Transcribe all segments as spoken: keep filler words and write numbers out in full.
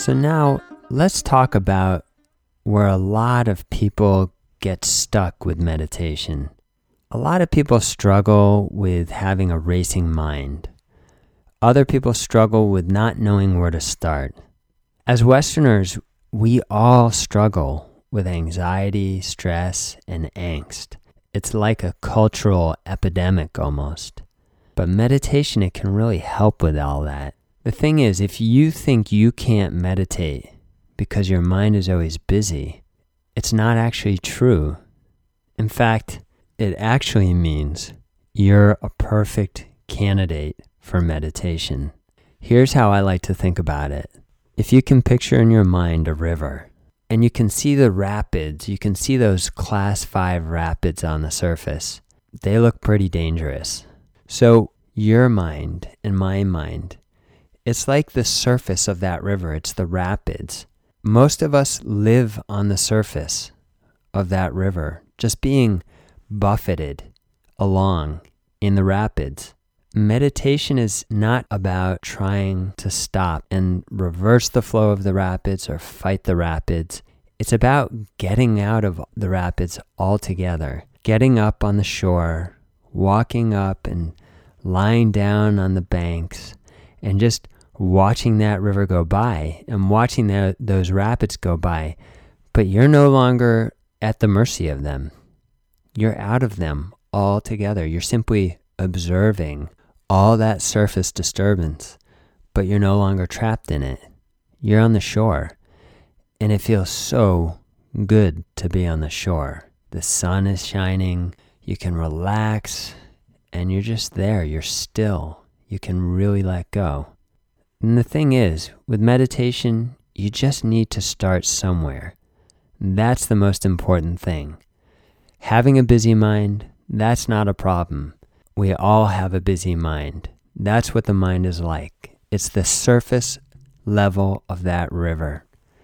So now let's talk about where a lot of people get stuck with meditation. A lot of people struggle with having a racing mind. Other people struggle with not knowing where to start. As Westerners, we all struggle with anxiety, stress, and angst. It's like a cultural epidemic almost. But meditation, it can really help with all that. The thing is, if you think you can't meditate because your mind is always busy, it's not actually true. In fact, it actually means you're a perfect candidate for meditation. Here's how I like to think about it. If you can picture in your mind a river, and you can see the rapids, you can see those class five rapids on the surface, they look pretty dangerous. So your mind and my mind, it's like the surface of that river, it's the rapids. Most of us live on the surface of that river, just being buffeted along in the rapids. Meditation is not about trying to stop and reverse the flow of the rapids or fight the rapids. It's about getting out of the rapids altogether, getting up on the shore, walking up and lying down on the banks, and just watching that river go by and watching the, those rapids go by. But you're no longer at the mercy of them. You're out of them altogether. You're simply observing all that surface disturbance, but you're no longer trapped in it. You're on the shore, and it feels so good to be on the shore. The sun is shining, you can relax, and you're just there. You're still. You can really let go. And the thing is, with meditation, you just need to start somewhere. That's the most important thing. Having a busy mind, that's not a problem. We all have a busy mind. That's what the mind is like. It's the surface level of that river.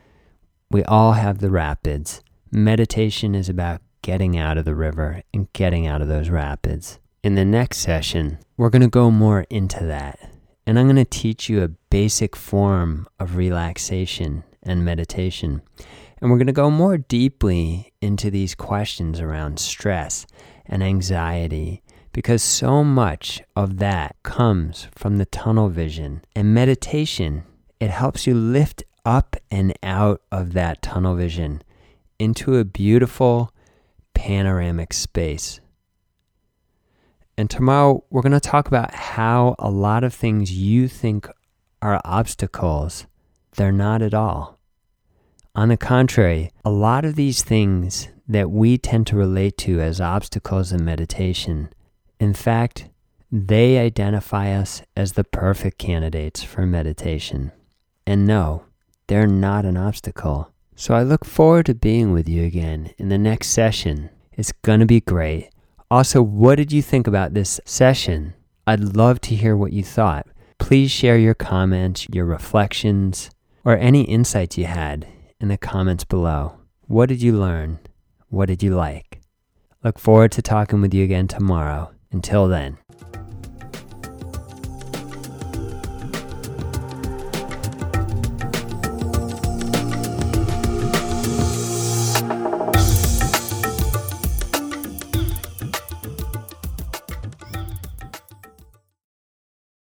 We all have the rapids. Meditation is about getting out of the river and getting out of those rapids. In the next session, we're going to go more into that. And I'm going to teach you a basic form of relaxation and meditation. And we're going to go more deeply into these questions around stress and anxiety, because so much of that comes from the tunnel vision. And meditation, it helps you lift up and out of that tunnel vision into a beautiful panoramic space. And tomorrow, we're going to talk about how a lot of things you think are obstacles, they're not at all. On the contrary, a lot of these things that we tend to relate to as obstacles in meditation, in fact, they identify us as the perfect candidates for meditation. And no, they're not an obstacle. So I look forward to being with you again in the next session. It's going to be great. Also, what did you think about this session? I'd love to hear what you thought. Please share your comments, your reflections, or any insights you had in the comments below. What did you learn? What did you like? Look forward to talking with you again tomorrow. Until then.